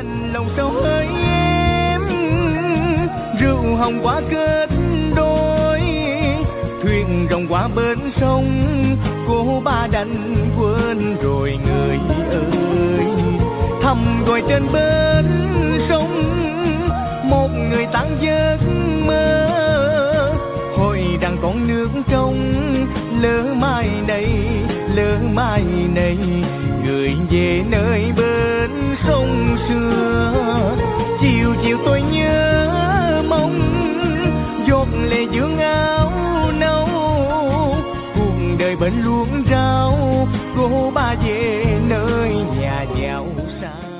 đành lòng sao hỡi em, rượu hồng quá kết đôi, thuyền rong qua bến sông, cô ba đành quên rồi người ơi. Thầm gọi trên bến sông, một người tan giấc mơ, hồi đang còn nước trong, lỡ mai này, lỡ mai này